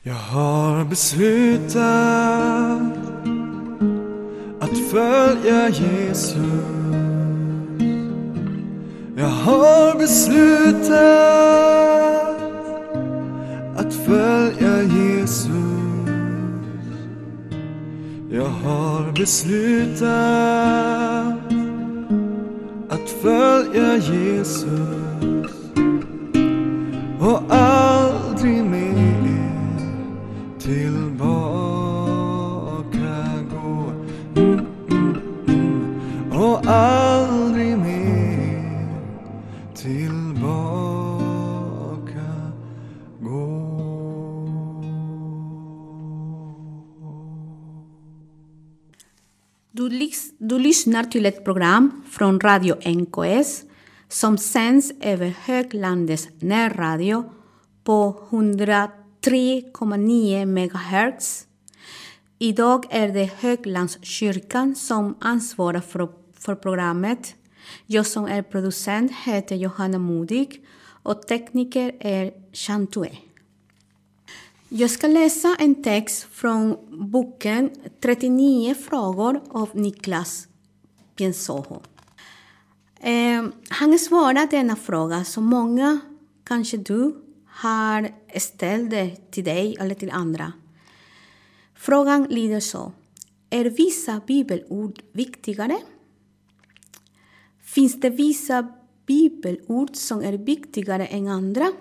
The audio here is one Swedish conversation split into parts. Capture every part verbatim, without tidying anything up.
Jag har beslutat att följa Jesus. Jag har beslutat att följa Jesus. Jag har beslutat att följa Jesus och aldrig mer tillbaka gå. Mm, mm, mm. Och aldrig mer tillbaka gå. Du, lys- du lyssnar till ett program från Radio N K S som sänds över Höglandets närradio på hundratre komma nio megahertz. Idag är det Höglandskyrkan som ansvarar för, för programmet. Jag som är producent heter Johanna Modig och tekniker är Chantue. Jag ska läsa en text från boken trettionio frågor av Niklas Piensoho. Eh, han svarar denna fråga som många, kanske du, har ställt till dig eller till andra. Frågan lyder så: är vissa bibelord viktigare? Finns det vissa bibelord som är viktigare än andra?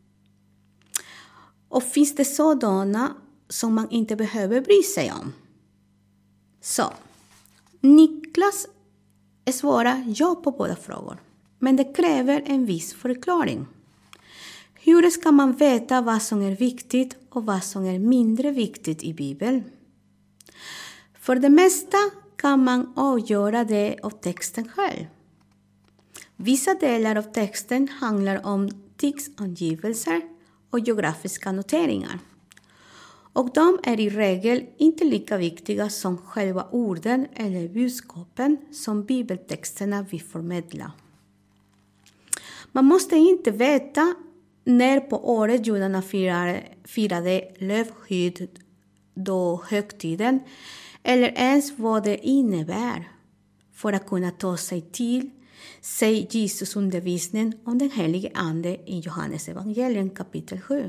Och finns det sådana som man inte behöver bry sig om? Så, Niklas svarar ja på båda frågor. Men det kräver en viss förklaring. Hur ska man veta vad som är viktigt och vad som är mindre viktigt i Bibeln? För det mesta kan man avgöra det av texten själv. Vissa delar av texten handlar om tidsangivelser och geografiska noteringar. Och de är i regel inte lika viktiga som själva orden eller budskapen som bibeltexterna vill förmedla. Man måste inte veta när på året judarna firade, firade lövskydd då högtiden eller ens vad det innebär för att kunna ta sig till sig Jesus undervisning om den helige ande i Johannes evangelium kapitel sju.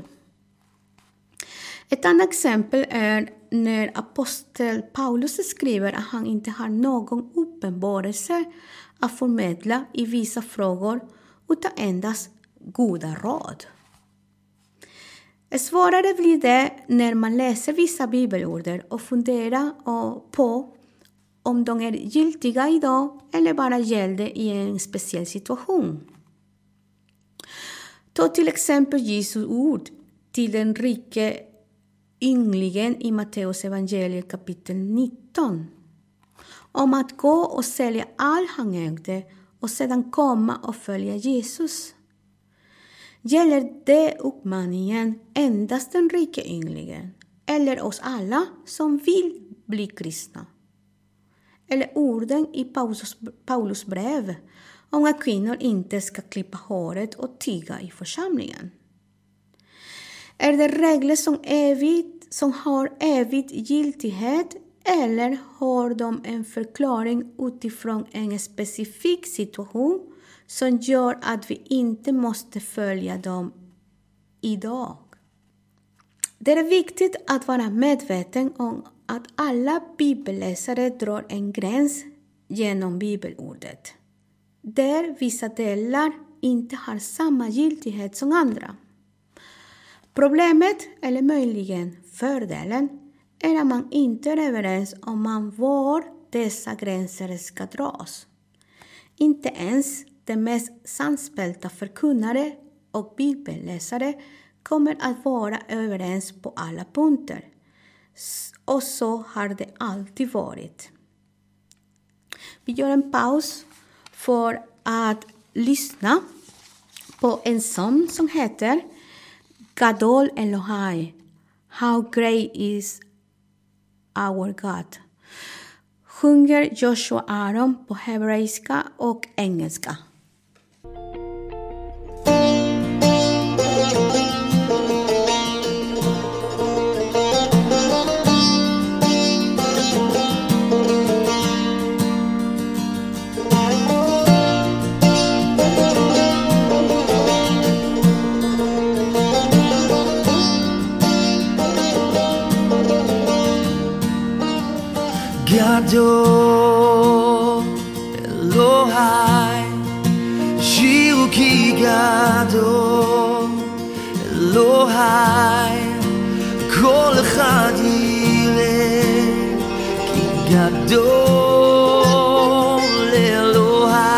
Ett annat exempel är när apostel Paulus skriver att han inte har någon uppenbarelse att förmedla i vissa frågor utan endast goda råd. Svårare blir det när man läser vissa bibelord och funderar på om de är giltiga idag eller bara gällde i en speciell situation. Ta till exempel Jesu ord till den rike ynglingen i Matteus evangelium kapitel nitton. Om att gå och sälja allt han ägde och sedan komma och följa Jesus. Gäller det uppmaningen endast den rike ynglingen eller oss alla som vill bli kristna? Eller orden i Paulus, Paulus brev om att kvinnor inte ska klippa håret och tiga i församlingen? Är det regler som, evigt, som har evigt giltighet eller har de en förklaring utifrån en specifik situation som gör att vi inte måste följa dem idag? Det är viktigt att vara medveten om att alla bibelläsare drar en gräns genom bibelordet, där vissa delar inte har samma giltighet som andra. Problemet, eller möjligen fördelen, är att man inte är överens om man var dessa gränser ska dras. Inte ens de mest samspelta förkunnare och bibelläsare kommer att vara överens på alla punkter. Och så har det alltid varit. Vi gör en paus för att lyssna på en sång som heter Gadol Elohai, How Great is Our God. Sjunger Joshua Aron på hebreiska och engelska. Gadol Elohai, shiru ki gadol Elohai, kol echad yireh ki gadol Elohai.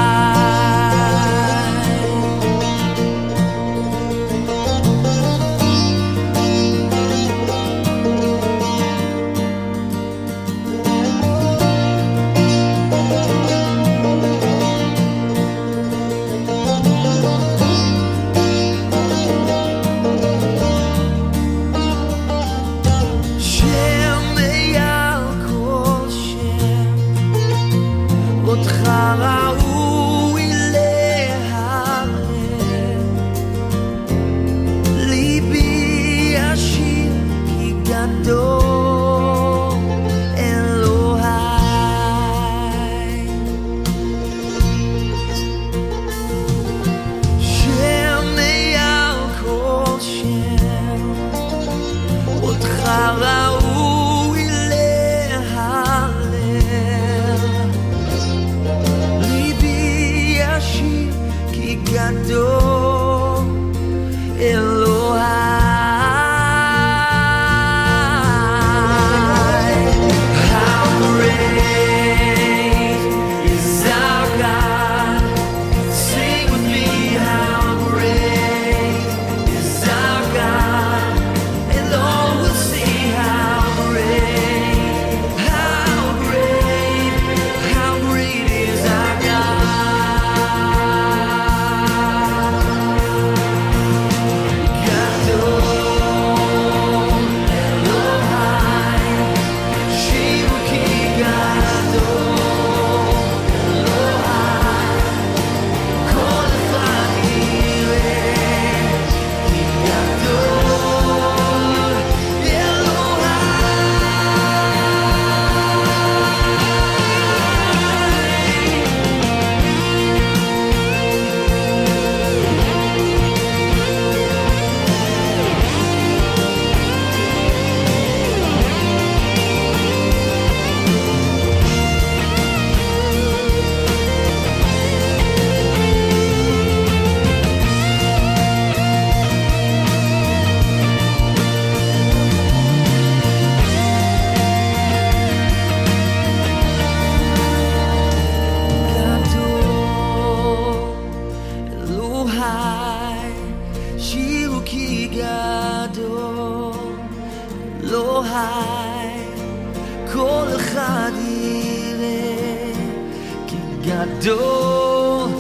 Gadol,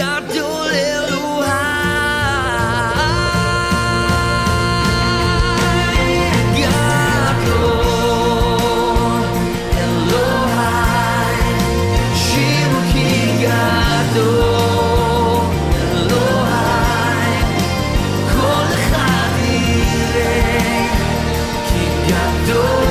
Gadol Elohai, Gadol Elohai, shiru ki Gadol Elohai, kol echad yireh ki Gadol.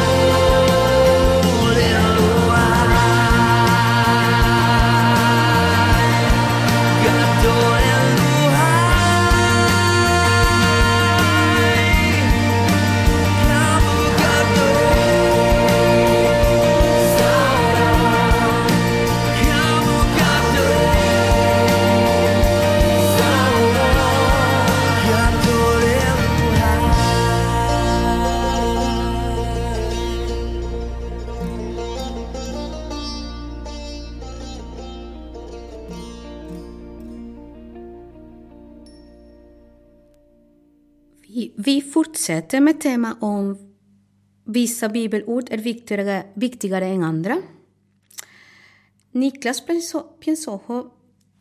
Vi fortsätter med tema om vissa bibelord är viktigare, viktigare än andra. Niklas Piensojo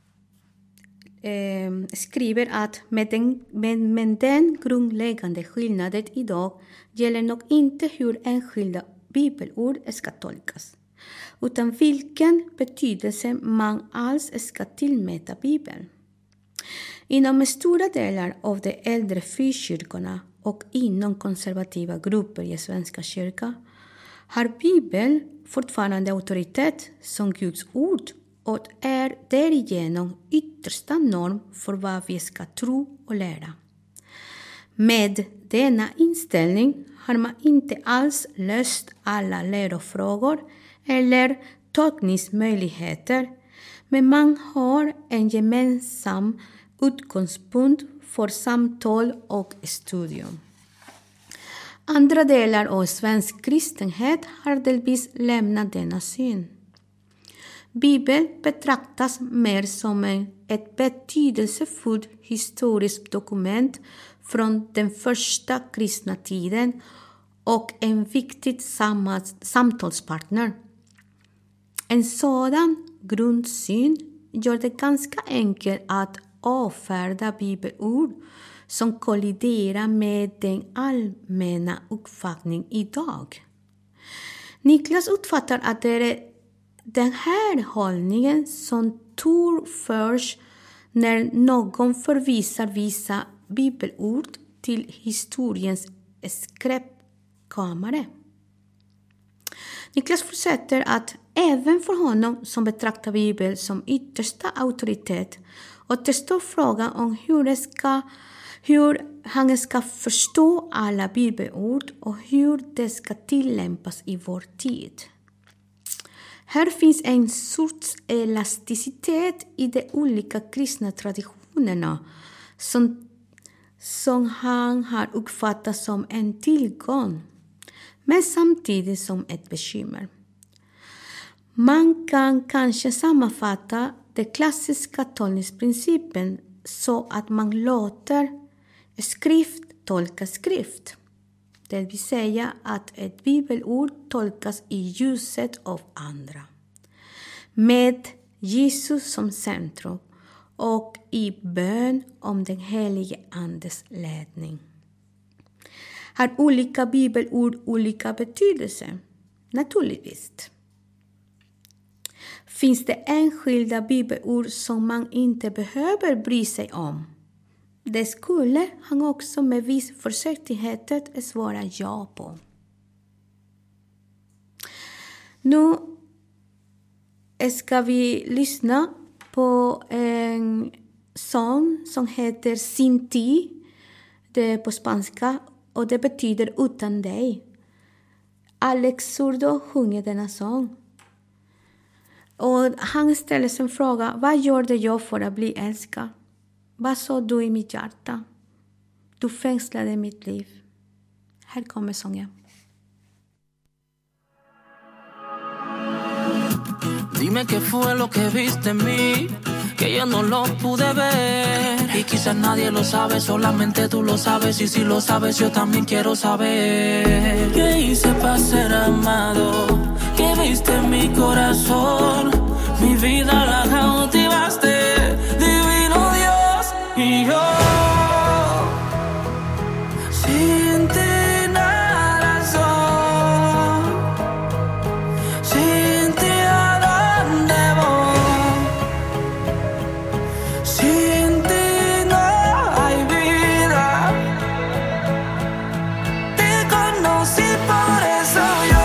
eh, skriver att med den, med, med den grundläggande skillnaden idag gäller nog inte hur enskilda bibelord ska tolkas, utan vilken betydelse man alls ska tillmäta Bibeln. Inom stora delar av de äldre frikyrkorna och inom konservativa grupper i Svenska kyrkan har Bibeln fortfarande auktoritet som Guds ord och är därigenom yttersta norm för vad vi ska tro och lära. Med denna inställning har man inte alls löst alla lärofrågor eller tolkningsmöjligheter, men man har en gemensam utgångspunkt för samtal och studium. Andra delar av svensk kristenhet har delvis lämnat denna syn. Bibeln betraktas mer som en, ett betydelsefullt historiskt dokument från den första kristna tiden och en viktig samtalspartner. En sådan grundsyn gör det ganska enkelt att avfärda bibelord som kolliderar med den allmänna uppfattningen idag. Niklas uppfattar att det är den här hållningen som torgförs när någon förvisar vissa bibelord till historiens skräpkammare. Niklas fortsätter att även för honom som betraktar Bibeln som yttersta auktoritet och testar frågan om hur, det ska, hur han ska förstå alla bibelord och hur det ska tillämpas i vår tid. Här finns en sorts elasticitet i de olika kristna traditionerna som, som han har uppfattat som en tillgång, men samtidigt som ett bekymmer. Man kan kanske sammanfatta den klassiska tolkningsprincipen så att man låter skrift tolka skrift. Det vill säga att ett bibelord tolkas i ljuset av andra. Med Jesus som centrum och i bön om den helige andes ledning. Har olika bibelord olika betydelse? Naturligtvis. Finns det enskilda bibelord som man inte behöver bry sig om? Det skulle han också med viss försiktighet svara ja på. Nu ska vi lyssna på en sång som heter Sin ti. Det är på spanska och det betyder utan dig. Alex Zurdo sjunger denna sång. Och han ställer sig en fråga: vad gjorde jag för att bli älskad? Vad sa du i mitt hjärta? Du fängslade mitt liv. Här kommer sången. Dime qué fue lo que viste en mí, que yo no lo pude ver. Y quizás nadie lo sabe, solamente tú lo sabes. Y si lo sabes, yo también quiero saber. ¿Qué hice para ser amado? ¿Qué viste en mi corazón? Mi vida la cautivaste, divino Dios. Y yo, sin ti nada soy. Sin ti a dónde voy. Sin ti no hay vida. Te conocí por eso yo.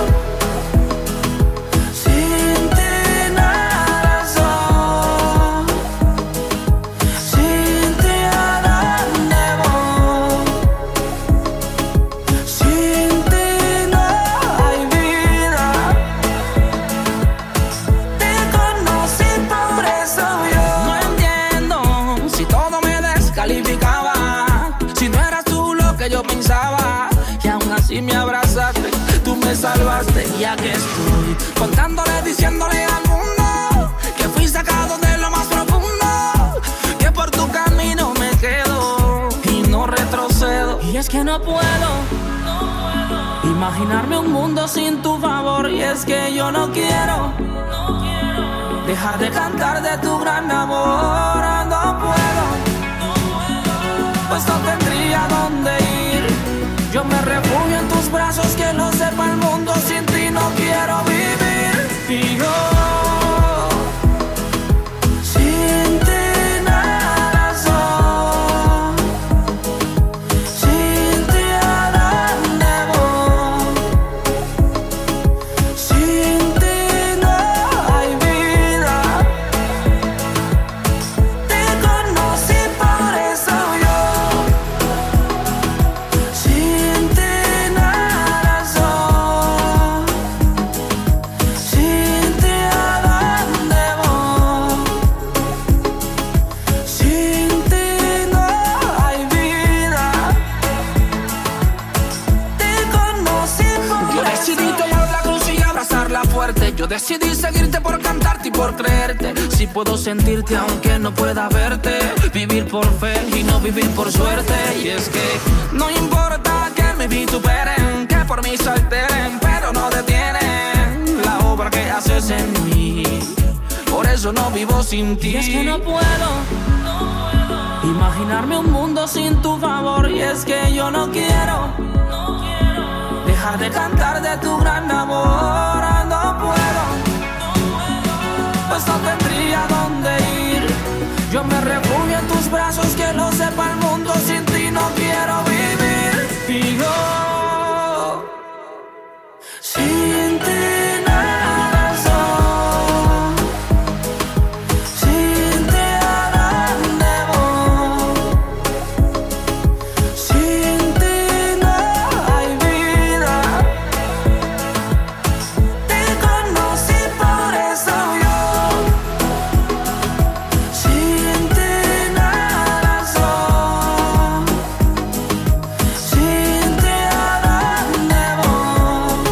Sin ti nada soy. Sin ti a dónde voy. Sin ti no hay vida. Te conocí por eso yo. No entiendo si todo me descalificaba, si no eras tú lo que yo pensaba, y aún así me abrazaste, tú me salvaste. Y aquí estoy contándole, diciéndole al mundo que fui sacado de lo más profundo, que por tu camino me quedo y no retrocedo. Y es que no puedo imaginarme un mundo sin tu favor. Y es que yo no quiero dejar de cantar de tu gran amor. No puedo, pues no tendría dónde ir. Yo me refugio en tus brazos, que lo sepa el mundo. Sin ti no quiero vivir. Y yo, sin ti nada soy. Sin ti a dónde voy. Sin ti no hay vida. Te conocí por eso yo. Sin ti nada soy. suerte. Yo decidí seguirte por cantarte y por creerte. Si puedo sentirte aunque no pueda verte, vivir por fe y no vivir por suerte. Y es que no importa que me vituperen, que por mí se alteren, pero no detienen la obra que haces en mí. Por eso no vivo sin ti. Y es que no puedo, no puedo imaginarme un mundo sin tu favor. Y es que yo no quiero, no quiero dejar de cantar de tu gran amor. No puedo, no puedo, pues no tendría dónde ir. Yo me refugio en tus brazos, que lo sepa el mundo. Sin ti no quiero vivir. Y yo, sin ti nada soy. Sin ti a dónde voy. Sin ti no hay vida. Te conocí, por eso yo. Sin ti nada soy. Sin ti a dónde voy.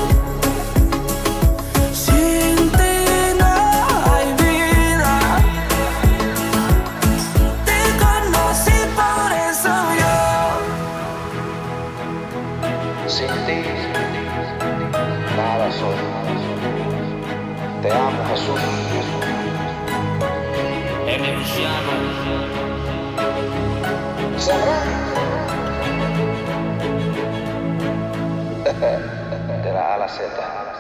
Sin ti no hay vida. Te conocí, por eso yo. Sin ti, nada soy. Te amo, Jesús. ¿Sabrá? De la A a la Z.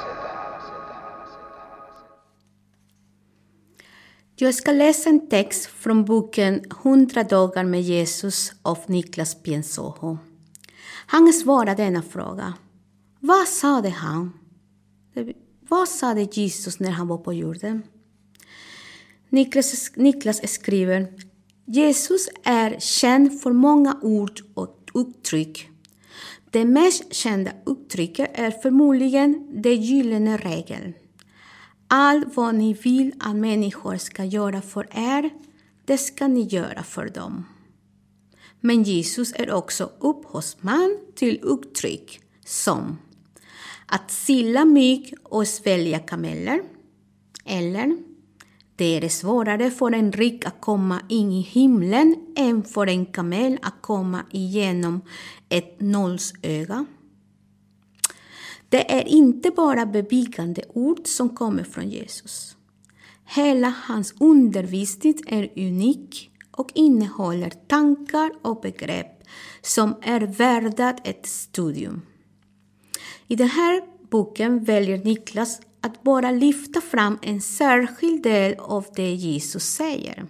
Jag ska läsa en text från boken hundra dagar med Jesus av Niklas Piensoho. Han svarar denna fråga. Vad sade han? Vad sade Jesus när han var på jorden? Niklas, Niklas skriver, Jesus är känd för många ord och uttryck. Det mest kända uttrycket är förmodligen det gyllene regeln. Allt vad ni vill att människor ska göra för er, det ska ni göra för dem. Men Jesus är också upphovsman till uttryck som att sila mygg och svälja kameler, eller det är svårare för en rik att komma in i himlen än för en kamel att komma igenom ett nålsöga. Det är inte bara bebyggande ord som kommer från Jesus. Hela hans undervisning är unik och innehåller tankar och begrepp som är värda ett studium. I den här boken väljer Niklas att bara lyfta fram en särskild del av det Jesus säger.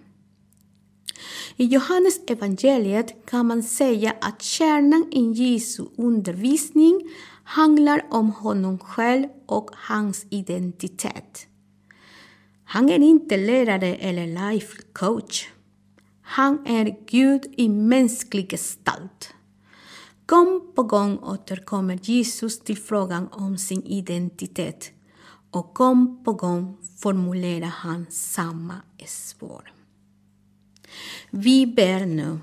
I Johannes evangeliet kan man säga att kärnan i Jesu undervisning handlar om honom själv och hans identitet. Han är inte lärare eller life coach. Han är Gud i mänsklig gestalt. Gång på gång återkommer Jesus till frågan om sin identitet. Och gång på gång formulerar han samma svar. Vi ber nu.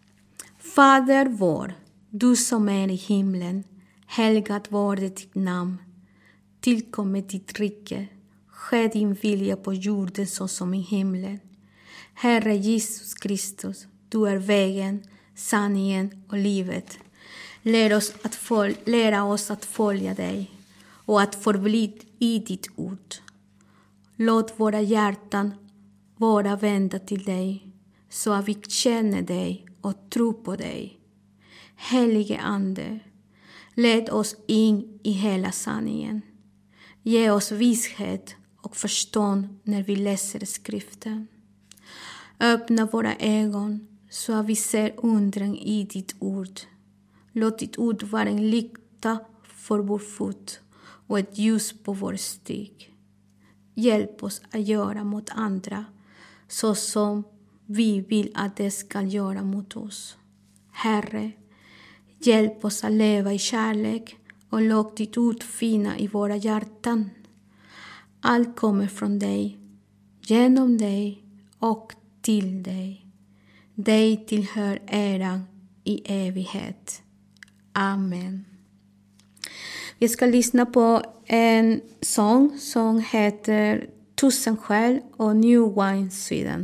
Fader vår, du som är i himlen, helgat vare ditt namn. Tillkommer ditt rike. Ske din vilja på jorden så som i himlen. Herre Jesus Kristus, du är vägen, sanningen och livet. Lär oss att följa, lära oss att följa dig och att förbli i ditt ord. Låt våra hjärtan vara vända till dig så att vi känner dig och tror på dig. Helige Ande, led oss in i hela sanningen. Ge oss vishet och förstånd när vi läser skriften. Öppna våra ögon så att vi ser undren i ditt ord. Låt ditt ord vara en lykta för vår fot och ett ljus på vår stig. Hjälp oss att göra mot andra så som vi vill att det ska göra mot oss. Herre, hjälp oss att leva i kärlek och låt ditt ord fina i våra hjärtan. Allt kommer från dig, genom dig och till dig. Dig tillhör äran i evighet. Amen. Vi ska lyssna på en sång som heter Tusen skäl och New Wine Sweden.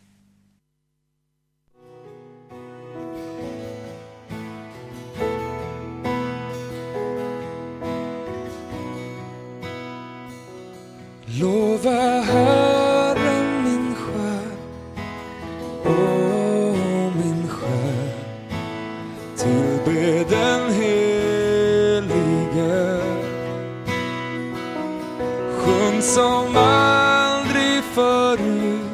Lova Herren min själ, åh min själ, tillbe den helige. Sjung som aldrig förut,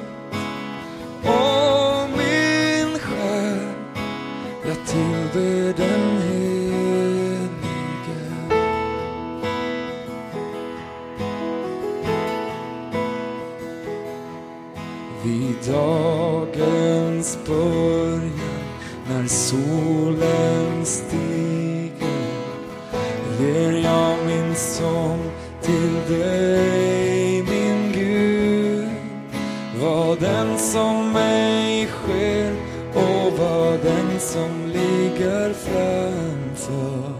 åh min själ, jag tillbe den helige. Vid dagens början, när solen stiger, ger jag min sång till dig, min Gud. Vad den som mig sker och vad den som ligger framför.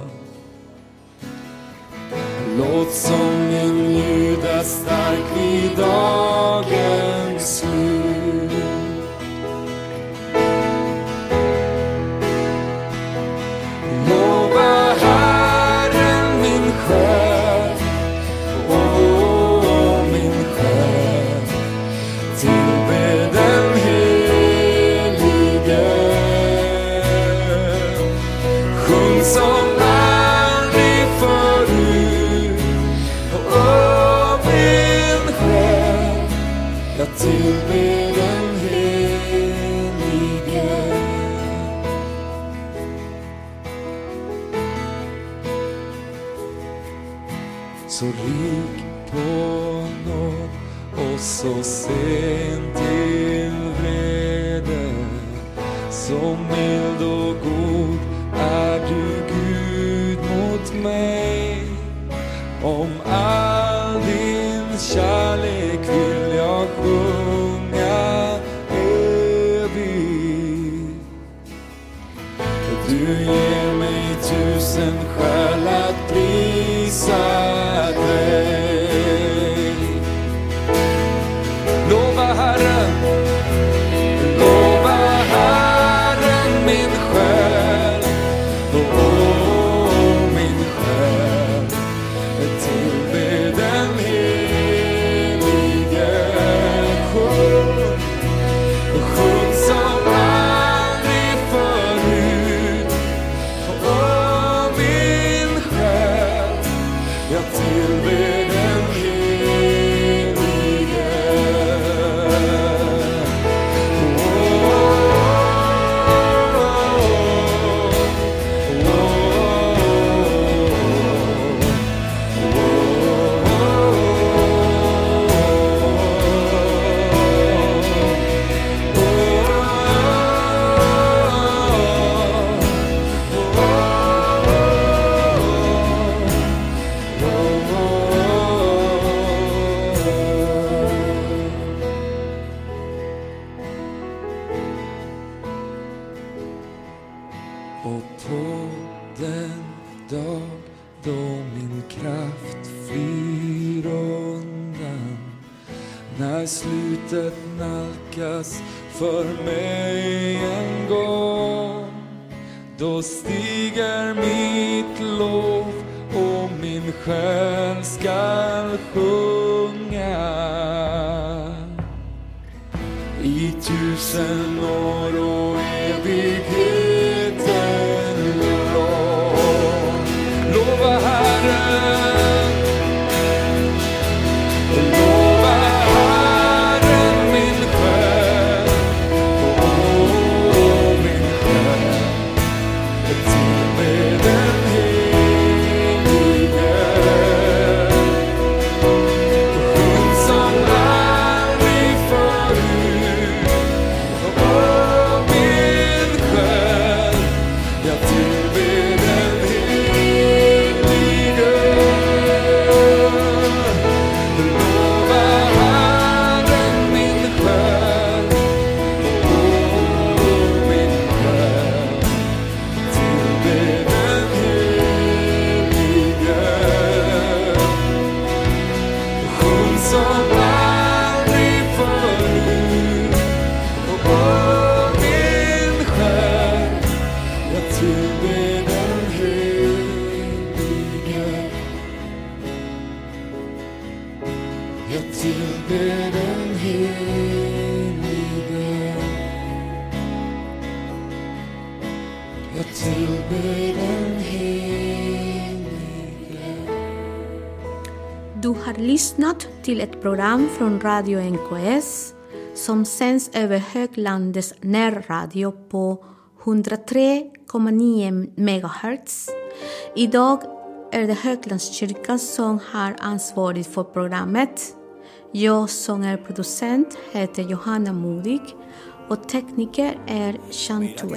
Låt sången ljuda stark vid dagens slut. Lova Herren min själ, åh min själ, tillbe den helige. Sjung som aldrig förut, åh min själ, jag tillber den helige. Så rik på nåd och så sent till vrede, så mild och god är du Gud mot mig. Om all din kärlek vill jag sjunga evigt. Du ger mig tusen skäl att prisa dig. Lova Herren, lova Herren min själ, åh min själ, tillbe den helige. Sjung, sjung som aldrig förut, åh min själ, jag tillber den helige. Och på den dag då min kraft flyr undan, när slutet nalkas för mig en gång, då stiger mitt lov och min själ skall sjunga i tusen år och evigheten lång. Lova Herren, lova Herren min själ, åh min själ, tillbe den helige. Sjung som aldrig förut, tillber den helige. Jag tillber den helige. Du har lyssnat till ett program från Radio N K S som sänds över Höglandets närradio på hundratre komma nio megahertz. Idag är det Höglandskyrkan som har ansvarig för programmet. Jag som är producent heter Johanna Modig och tekniker är Chantue.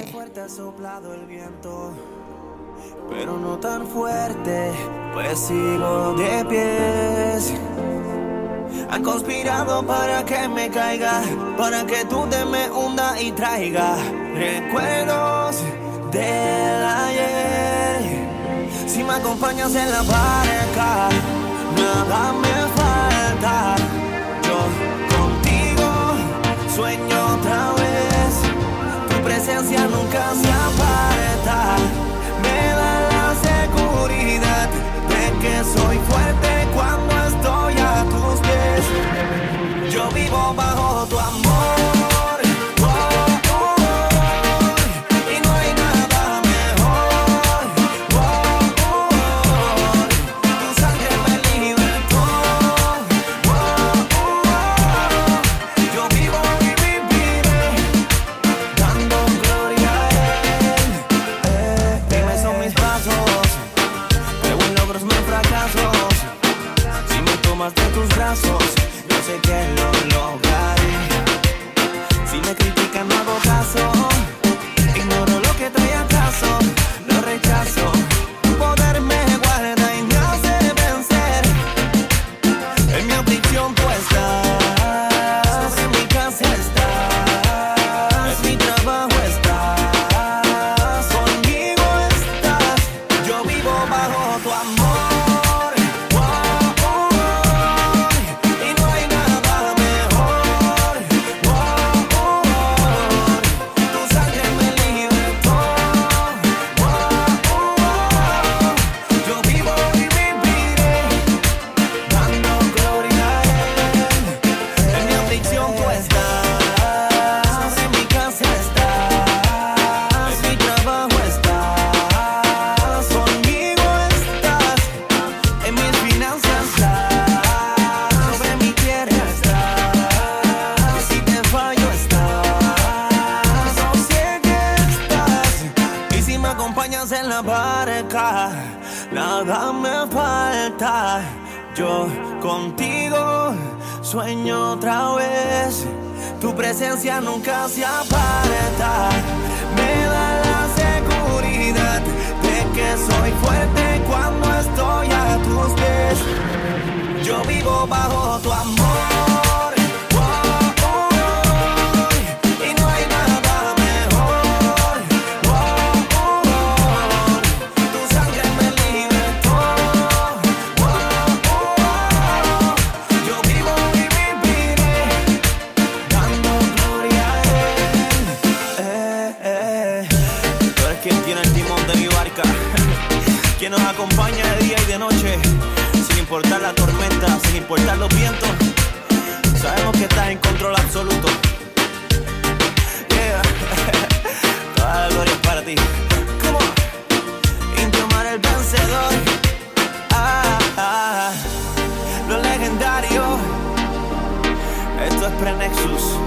Pero no tan fuerte, pues sigo de pies. Han conspirado para que me caiga, para que tú te me hunda y traiga recuerdos del ayer. Si me acompañas en la barca, nada me falta. Yo contigo sueño otra vez, tu presencia nunca se aparta. Me da la seguridad de que soy fuerte cuando estoy a tus pies. Yo vivo bajo tu amor. Oh, oh, oh, y no hay nada mejor. Oh, oh, oh, tu sangre me libertó. Oh, oh, oh, yo vivo y viviré dando gloria a Él. Eh, dime son mis pasos, creo en logros, no en fracasos. Si me tomas de tus brazos, yo sé que lo lograré. Si me critican no hago caso, ignoro lo que trae acaso, lo rechazo. Tu poder me guarda y me hace vencer. En mi aflicción tú estás, en mi casa estás, en mi trabajo estás, conmigo estás. Yo vivo bajo tu amor. Oh, oh, oh, y no hay nada mejor. Oh, oh, oh, tu sangre me libertó. Oh, oh, oh, yo vivo y viviré dando gloria a Él. En mi aflicción tú estás, en mi casa estás, en mi trabajo estás, conmigo estás, en mis finanzas estás, sobre mi tierra estás, si te fallo estás, no sé que estás, y si me acompañas en la barca, nada me falta. Yo contigo sueño otra vez, tu presencia nunca se aparta. Me da la seguridad de que soy fuerte cuando estoy a tus pies. Yo vivo bajo tu amor. Oh, oh, oh, y no hay nada mejor. Oh, oh, oh, tu sangre me libertó. Oh, oh, oh, yo vivo y viviré dando gloria a Él. Eh, eh. Tú eres quien tiene el timón de mi barca, quien nos acompaña de día y de noche, sin importar la tormenta, sin importar los vientos. Sabemos que estás en control absoluto. Yeah. Toda la gloria es para ti. Come on. Indio Mar el vencedor. Ah, ah, lo legendario. Esto es Prenexus.